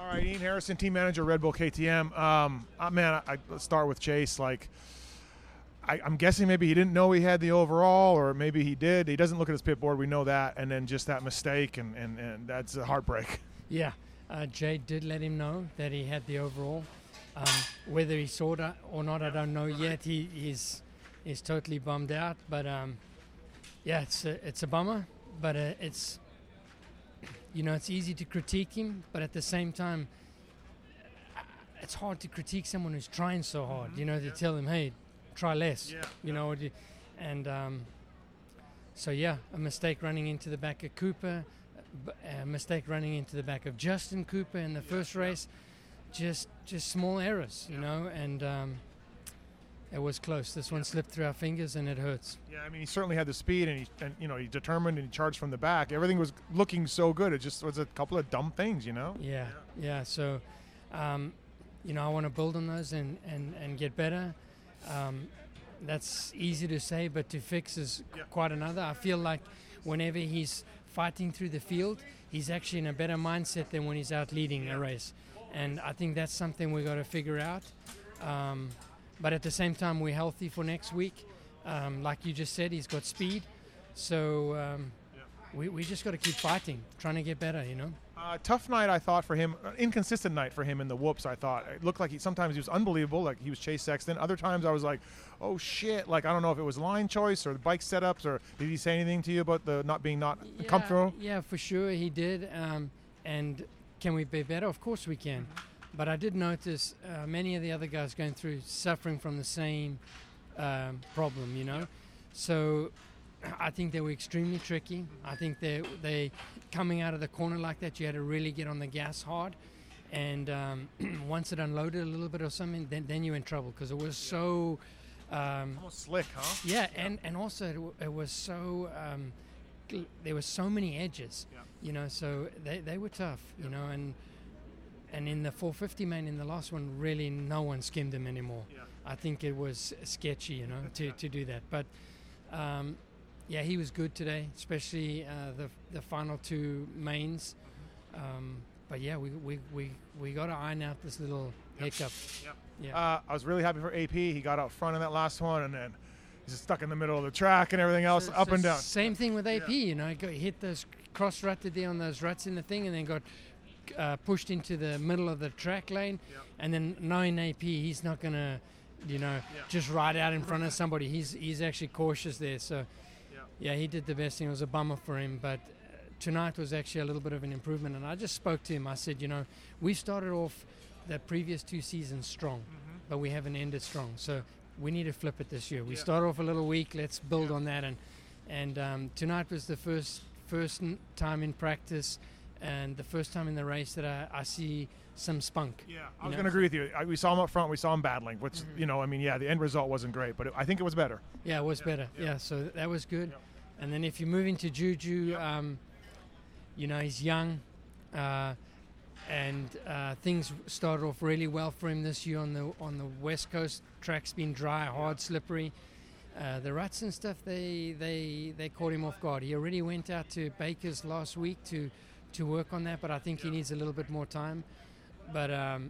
All right, Ian Harrison, team manager, Red Bull KTM. Let's start with Chase. I'm guessing maybe he didn't know he had the overall, or maybe he did. He doesn't look at his pit board. We know that. And then just that mistake, and that's a heartbreak. Yeah, Jay did let him know that he had the overall. Whether he saw it or not, I don't know yet. He's totally bummed out. But, it's a bummer. But it's easy to critique him. But at the same time, it's hard to critique someone who's trying so hard, to tell him, hey, try less, and a mistake running into the back of Cooper, a mistake running into the back of Justin Cooper in the first race, just small errors, and it was close. This one slipped through our fingers and it hurts. Yeah, I mean, he certainly had the speed, and he determined and he charged from the back. Everything was looking so good. It just was a couple of dumb things, Yeah. So, I want to build on those and get better. That's easy to say, but to fix is quite another. I feel like whenever he's fighting through the field, he's actually in a better mindset than when he's out leading a race. And I think that's something we've got to figure out. But at the same time, we're healthy for next week. Like you just said, he's got speed. So we just got to keep fighting, trying to get better, Tough night, I thought, for him. Inconsistent night for him in the whoops, I thought. It looked like sometimes he was unbelievable, like he was Chase Sexton. Other times I was like, oh, shit. Like, I don't know if it was line choice or the bike setups, or did he say anything to you about the not comfortable? Yeah, for sure he did. And can we be better? Of course we can. But I did notice many of the other guys suffering from the same problem, So I think they were extremely tricky. I think they coming out of the corner like that, you had to really get on the gas hard. And once it unloaded a little bit or something, then you're in trouble because it was so... almost slick, huh? Yeah, and also it was so... there were so many edges, so they were tough, and in the 450 main, in the last one, really no one skimmed him anymore. Yeah. I think it was sketchy, to do that. But... he was good today, especially the final two mains. But we got to iron out this little hiccup. Yep. Yeah. I was really happy for AP. He got out front in that last one, and then he's just stuck in the middle of the track and everything else, up and down. Same thing with AP. He hit those cross-rutted there on those ruts in the thing, and then got pushed into the middle of the track lane. Yep. And then knowing AP, he's not going to, just ride out in front of somebody. He's actually cautious there. So. Yeah, he did the best thing. It was a bummer for him, but tonight was actually a little bit of an improvement. And I just spoke to him. I said, we started off the previous two seasons strong, but we haven't ended strong. So we need to flip it this year. We started off a little weak. Let's build on that. And tonight was the first time in practice and the first time in the race that I see some spunk. Yeah, I was going to agree with you. We saw him up front. We saw him battling, which, the end result wasn't great, but I think it was better. Yeah, it was better. Yeah, so that was good. Yeah. And then if you move into Juju, he's young, and things started off really well for him this year on the West Coast. Track's been dry, hard, slippery. The ruts and stuff, they caught him off guard. He already went out to Baker's last week to work on that, but I think he needs a little bit more time. But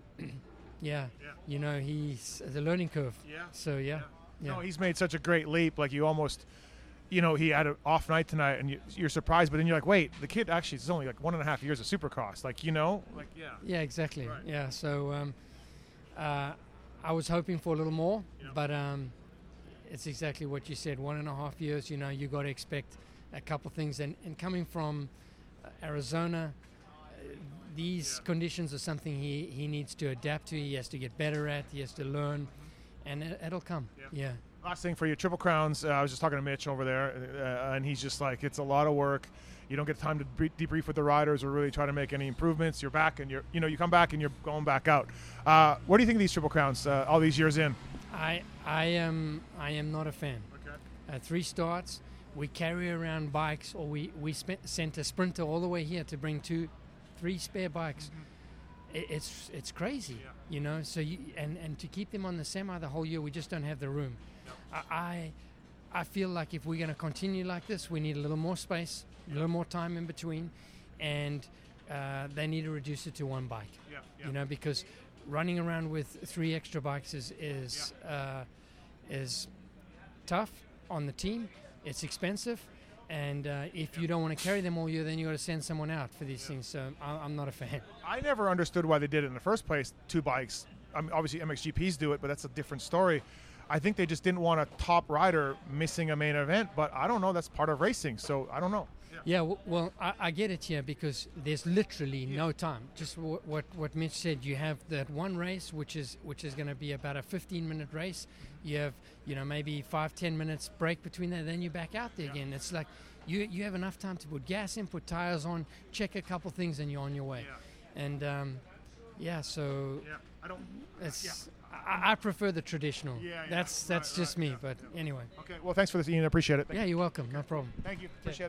he's the learning curve. Yeah. So yeah. No, he's made such a great leap. Like you almost, he had an off night tonight, and you're surprised, but then you're like, wait, the kid actually is only like 1.5 years of Supercross. Yeah, exactly. Right. Yeah. So I was hoping for a little more, but it's exactly what you said. 1.5 years. You got to expect a couple things, and coming from Arizona. These conditions are something he needs to adapt to. He has to get better at. He has to learn, and it'll come. Yeah. Last thing for you, Triple Crowns. I was just talking to Mitch over there, and he's just like, it's a lot of work. You don't get time to debrief with the riders or really try to make any improvements. You're back, and you come back, and you're going back out. What do you think of these Triple Crowns all these years in? I am not a fan. Okay. 3 starts. We carry around bikes, or we sent a sprinter all the way here to bring 3 spare bikes. It's crazy, So and to keep them on the semi the whole year, we just don't have the room. I feel like if we're going to continue like this, we need a little more space, a little more time in between, and they need to reduce it to one bike. Yeah. You know, because running around with 3 extra bikes is tough on the team. It's expensive, and if you don't want to carry them all year, then you got to send someone out for these things. So I'm not a fan. I never understood why they did it in the first place. 2 bikes. I mean, obviously MXGPs do it, but that's a different story. I think they just didn't want a top rider missing a main event, but I don't know. That's part of racing, so I don't know. Yeah, well, I get it here because there's literally no time. Just what Mitch said. You have that one race, which is going to be about a 15-minute race. You have maybe 5-10 minutes break between that. Then you're back out there again. It's like you have enough time to put gas in, put tires on, check a couple things, and you're on your way. And I prefer the traditional. That's just me. But anyway. Okay. Well, thanks for this, Ian. I appreciate it. Yeah, you're welcome. No problem. Thank you. Appreciate it.